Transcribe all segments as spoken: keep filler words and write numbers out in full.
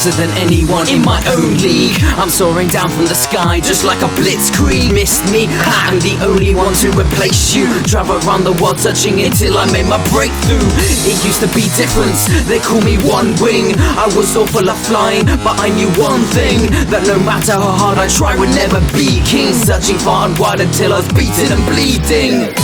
faster than anyone in my own league. I'm soaring down from the sky just like a blitzkrieg. Missed me? Ha, I'm the only one to replace you. Travel around the world touching it till I made my breakthrough. It used to be different, they call me One Wing. I was so full of flying, but I knew one thing, that no matter how hard I try, would never be king. Searching far and wide until I was beaten and bleeding.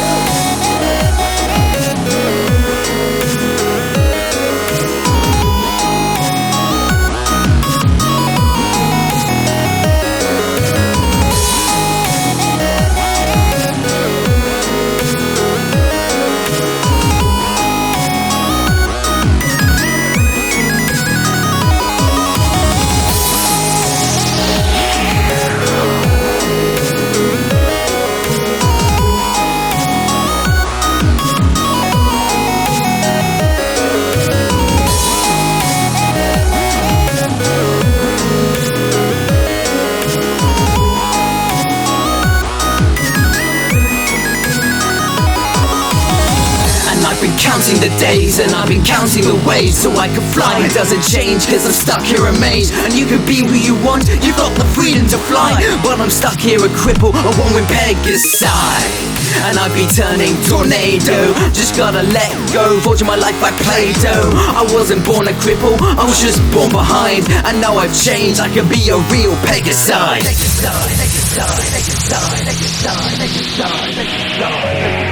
I've been counting the days and I've been counting the ways so I can fly. It doesn't change cause I'm stuck here a maze. And you can be who you want, you've got the freedom to fly. But I'm stuck here a cripple, a one with Pegasus. And I'd be turning tornado, just gotta let go, forging my life like Play-Doh. I wasn't born a cripple, I was just born behind. And now I've changed, I can be a real Pegasus.